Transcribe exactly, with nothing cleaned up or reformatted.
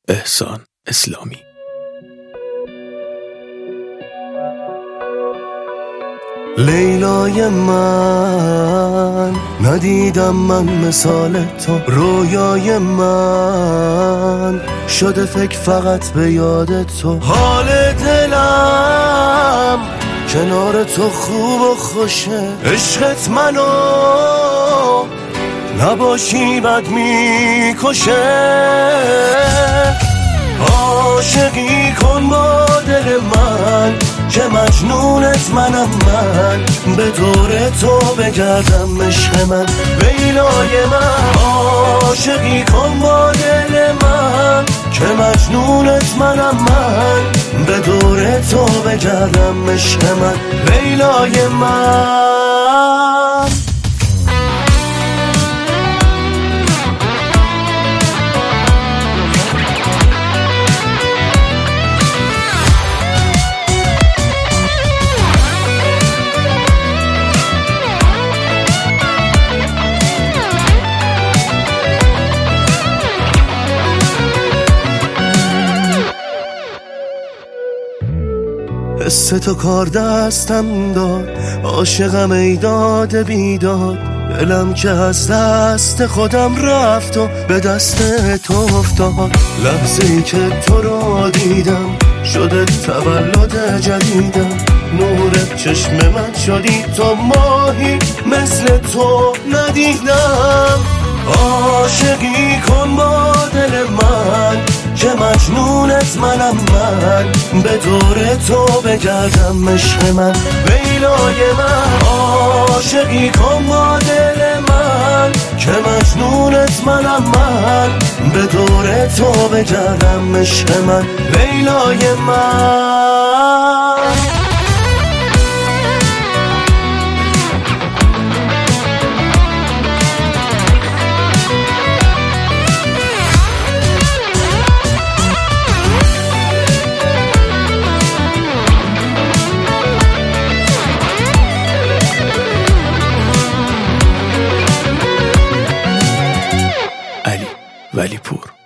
احسان اسلامی. لیلای من، ندیدم من مثال تو. رویای من شده فکر فقط به یاد تو. حال دلم کنار تو خوب و خوشه. عشقت منو نباشی بد میکشه. عاشقی کن با دل من که مجنونت منم من. به دور تو بگردم عشق من لیلای من. عاشقی کن با دل من که مجنونت منم من. به دور تو بگردم عشق من لیلای من. حس تو کار دستم داد، عاشقم ای داد بیداد. دلم که از دست خودم رفت و به دست تو افتاد. لحظه‌ای که تو رو دیدم شده تولد جدیدم. نور چشم من شدی تو، ماهی مثل تو ندیدم. عاشقی کن با دل من که مجنونت منم من. به دور تو بگردم عشق من لیلای من. عاشقی کن با دل من که مجنونت منم من. به دور تو بگردم عشق من لیلای من. علی ولی پور.